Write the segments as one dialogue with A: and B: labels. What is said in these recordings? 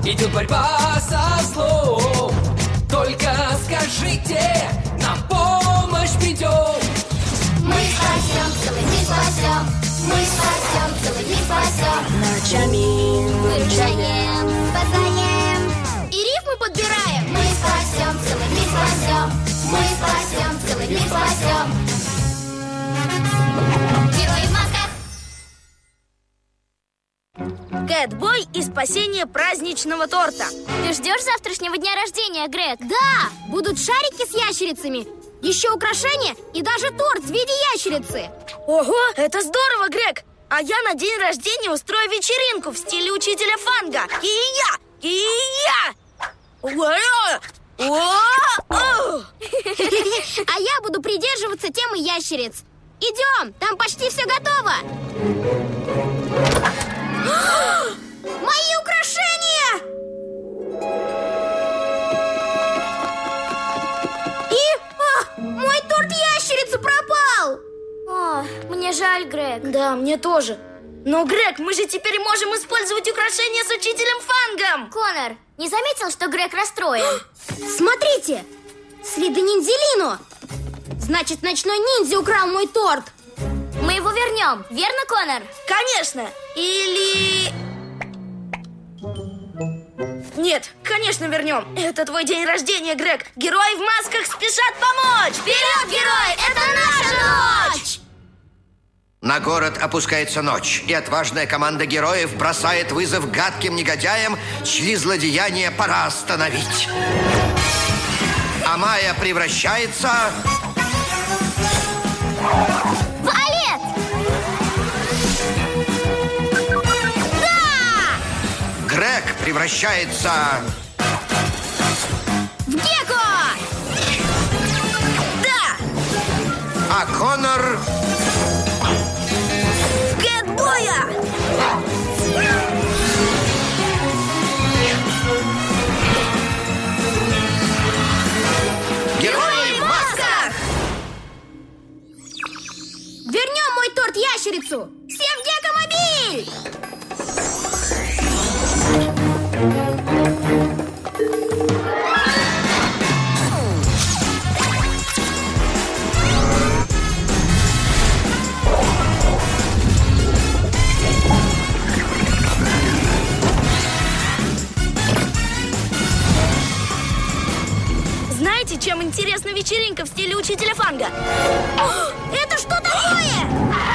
A: идет борьба со злом. Только скажите, на помощь придем.
B: Мы спасем, целый мир спасем. Мы спасем, целый мир спасем.
C: Ночами
B: выручаем, спасаем и рифмы подбираем. Мы спасем, целый мир спасем. Мы спасем, целый мир спасем. Герои в масках.
C: Кэтбой и спасение праздничного торта.
B: Ты ждешь завтрашнего дня рождения, Грег? Да, будут шарики с ящерицами, еще украшения и даже торт в виде ящерицы.
C: Ого, это здорово, Грег! А я на день рождения устрою вечеринку в стиле учителя Фанга. И-я!
B: А я буду придерживаться темы ящериц. Идем, там почти все готово. Мои украшения! И мой торт ящерицы пропал. О, мне жаль, Грег.
C: Да, мне тоже. Но, Грег, мы же теперь можем использовать украшения с учителем Фангом.
B: Конор, не заметил, что Грег расстроен? Смотрите, следы ниндзялину. Значит, ночной ниндзя украл мой торт. Мы его вернем, верно, Конор?
C: Конечно. Или... Нет, конечно, вернем. Это твой день рождения, Грег. Герои в масках спешат помочь.
B: Вперед, герой! Это наша ночь!
D: На город опускается ночь, и отважная команда героев бросает вызов гадким негодяям, чьи злодеяния пора остановить. А Майя превращается...
B: Валет! Да!
D: Грег превращается...
B: В Гекко!
C: Да!
D: А Конор...
C: Кэтбоя!
D: Герои в масках!
B: Вернем мой торт ящерицу! Всем в Гекко-мобиль!
C: Знаете, чем интересна вечеринка в стиле учителя Фанга?
B: Это что такое?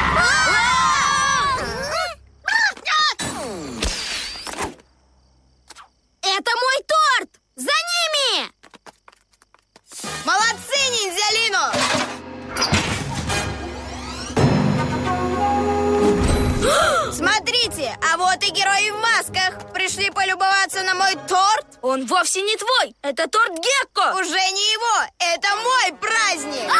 B: Это мой торт! За ними!
C: Молодцы, ниндзялину! Смотрите, а вот и герои в масках. Пришли полюбоваться на мой торт? Он вовсе не твой, это торт Гекко. Уже не его, это мой праздник.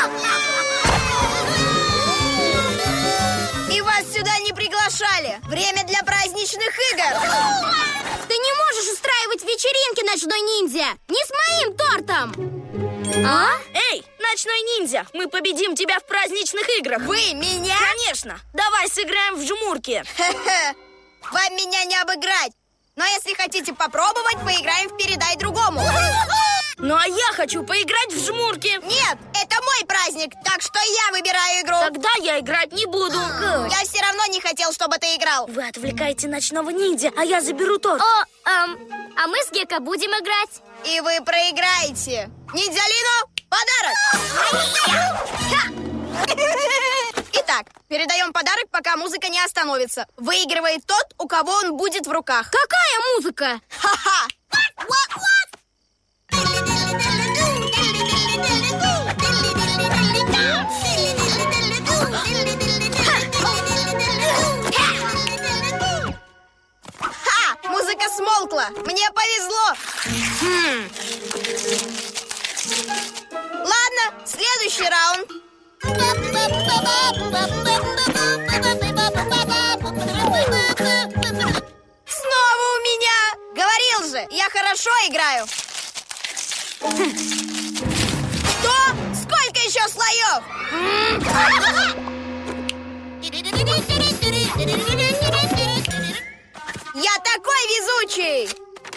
C: И вас сюда не приглашали. Время для праздничных игр.
B: Ты не можешь устраивать вечеринки, ночной ниндзя! Не с моим тортом! А?
C: Эй, ночной ниндзя, мы победим тебя в праздничных играх. Вы меня? Конечно. Давай сыграем в жмурки.
E: Вам меня не обыграть. Но если хотите попробовать, поиграем в «Передай другому».
C: Ну а я хочу поиграть в жмурки.
E: Нет, это мой праздник, так что я выбираю игру.
C: Тогда я играть не буду.
E: Я все равно не хотел, чтобы ты играл.
C: Вы отвлекаете ночного ниндзя, а я заберу торт.
B: А мы с Гекко будем играть.
E: И вы проиграете. Ниндзялину, подарок! Итак, передаем подарок, пока музыка не остановится. Выигрывает тот, у кого он будет в руках.
B: Какая музыка?
E: Ха-ха! Ха! Музыка смолкла. Мне повезло. Ладно, следующий раунд. Снова у меня. Говорил же, я хорошо играю. Что? Сколько еще слоев? Я такой везучий.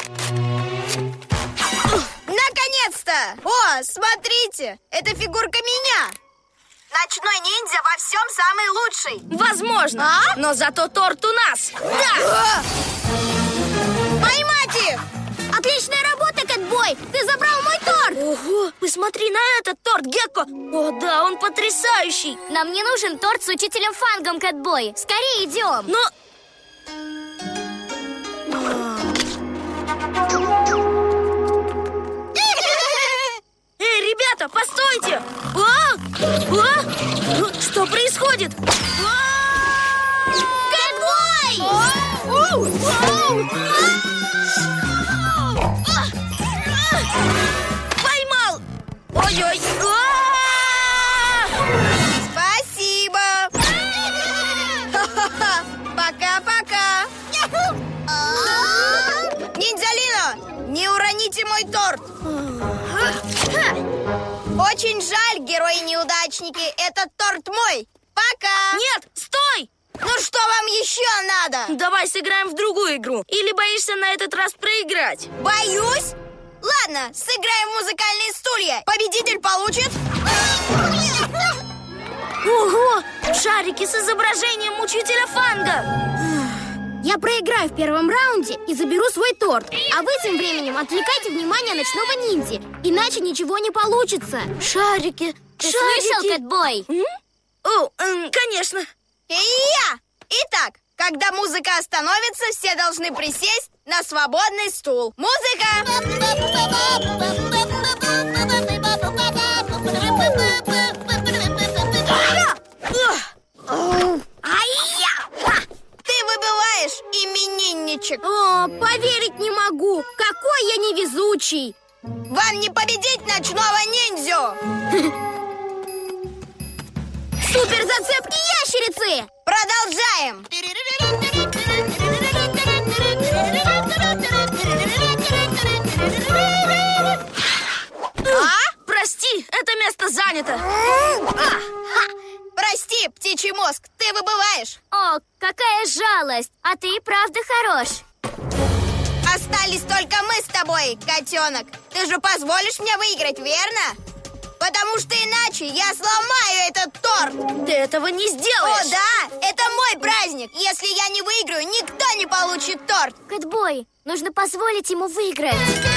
E: О, смотрите, это фигурка меня. Ночной ниндзя во всем самый лучший.
C: Возможно, но зато торт у нас. Да!
E: Поймать их!
B: Отличная работа, Кэтбой! Ты забрал мой торт!
C: Ого, посмотри на этот торт, Гекко. О, да, он потрясающий.
B: Нам не нужен торт с учителем Фангом, Кэтбой. Скорее идем.
C: Но... Эй, ребята, постойте! Что происходит?
B: Кэтбой!
C: Поймал! Ой-ой!
E: Спасибо! Пока-пока! Ниндзялино, не уроните мой торт! Очень жаль, герои-неудачники, этот торт мой! Пока!
C: Нет, стой!
E: Ну что вам еще надо?
C: Давай сыграем в другую игру. Или боишься на этот раз проиграть?
E: Боюсь? Ладно, сыграем в музыкальные стулья. Победитель получит...
C: Ого! Шарики с изображением учителя Фанга!
B: Я проиграю в первом раунде и заберу свой торт. А вы тем временем отвлекайте внимание ночного ниндзя. Иначе ничего не получится.
C: Шарики!
B: Ты слышал, Кэтбой?
C: О, конечно.
E: И я! Итак, когда музыка остановится, все должны присесть на свободный стул. Музыка! Ты выбываешь, именинничек.
B: О, поверить не могу. Какой я невезучий.
E: Вам не победить ночного ниндзю.
B: Супер зацепки ящерицы!
E: Продолжаем.
C: Прости, это место занято.
E: Прости, птичий мозг, ты выбываешь.
B: О, какая жалость! А ты и правда хорош.
E: Остались только мы с тобой, котенок. Ты же позволишь мне выиграть, верно? Потому что иначе я сломаю этот торт.
C: Ты этого не
E: О,
C: сделаешь.
E: да, это мой праздник. Если я не выиграю, никто не получит торт.
B: Кэтбой, нужно позволить ему выиграть.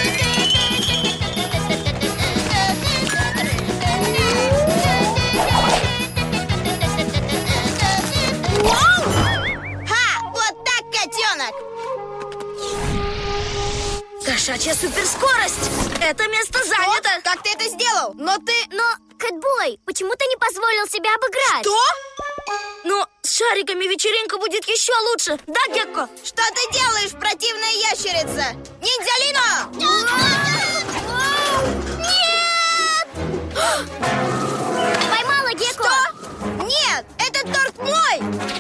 E: Ха, вот так, котенок.
C: Кошачья суперскорость. Это место занято.
E: О, как ты это сделал? Но ты...
B: Но, Кэтбой, почему ты не позволил себя обыграть?
E: Что?
C: Но с шариками вечеринка будет еще лучше. Да, Гекко?
E: Что ты делаешь, противная ящерица? Ниндзялино!
B: Поймала, Гекко!
E: Что? Нет, этот торт мой!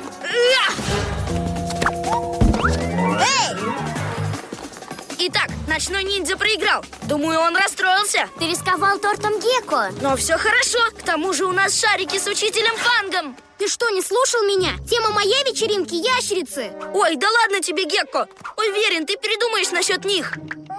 E: Эй!
C: Итак, ночной ниндзя проиграл. Думаю, он расстроился.
B: Ты рисковал тортом Гекко.
C: Но все хорошо. К тому же у нас шарики с учителем Фангом.
B: Ты что, не слушал меня? Тема моей вечеринки — ящерицы.
C: Ой, да ладно тебе, Гекко. Уверен, ты передумаешь насчет них.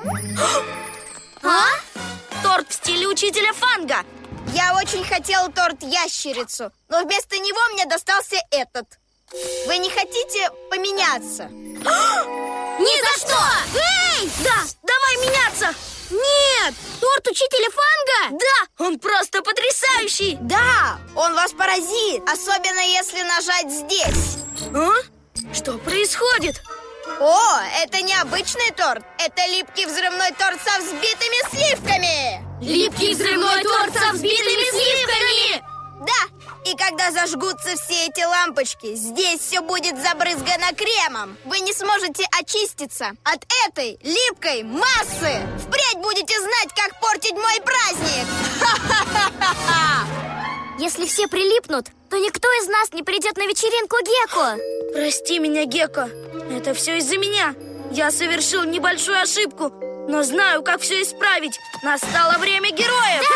B: А?
C: Торт в стиле учителя Фанга.
E: Я очень хотел торт-ящерицу, но вместо него мне достался этот. Вы не хотите поменяться?
B: Ни за что! Эй!
C: Да, давай меняться.
B: Нет! Торт учителя Фанга?
C: Да, он просто потрясающий.
E: Да, он вас поразит, особенно если нажать здесь.
C: А? Что происходит?
E: О, это не обычный торт, это липкий взрывной торт со взбитыми сливками.
B: Липкий взрывной торт со взбитыми сливками!
E: Да, и когда зажгутся все эти лампочки, здесь все будет забрызгано кремом. Вы не сможете очиститься от этой липкой массы. Впредь будете знать, как портить мой праздник.
B: Если все прилипнут, то никто из нас не придет на вечеринку Гекко.
C: Прости меня, Гекко. Это все из-за меня. Я совершил небольшую ошибку, но знаю, как все исправить. Настало время героев.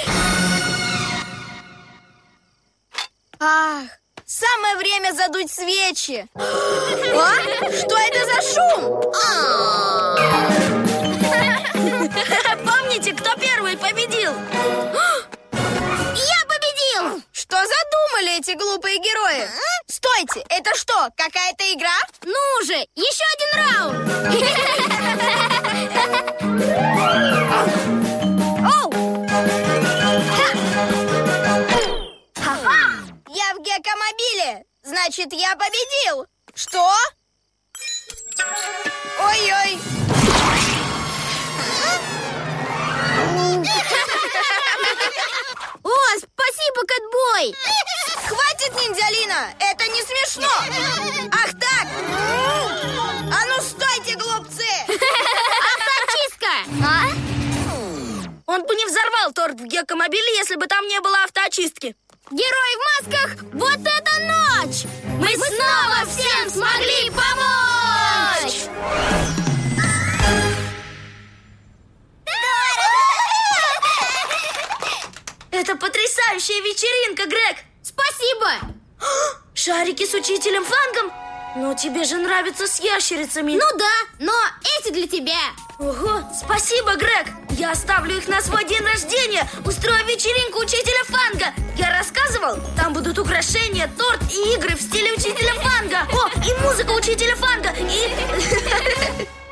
E: Ах, самое время задуть свечи. А? Что это за шум?
C: Помните, Смотрите, кто первый победил!
B: Я победил!
E: Что задумали эти глупые герои? Стойте, это что, какая-то игра?
B: Ну же, еще один раунд!
E: Оу! Я в геккомобиле, значит, я победил. Что? Ой-ой!
B: О, спасибо, Кэтбой!
E: Хватит, ниндзялина! Это не смешно! Ах так! А ну стойте, глупцы!
B: Автоочистка!
C: Он бы не взорвал торт в геккомобиле, если бы там не было автоочистки.
B: Герои в масках, вот это ночь! Мы снова всем смогли помочь!
C: Это потрясающая вечеринка, Грег!
B: Спасибо!
C: Шарики с учителем Фангом? Но тебе же нравится с ящерицами.
B: Ну да, но эти для тебя.
C: Ого, спасибо, Грег! Я оставлю их на свой день рождения. Устрою вечеринку учителя Фанга. Я рассказывал, там будут украшения, торт и игры в стиле учителя Фанга. О, и музыка учителя Фанга, и...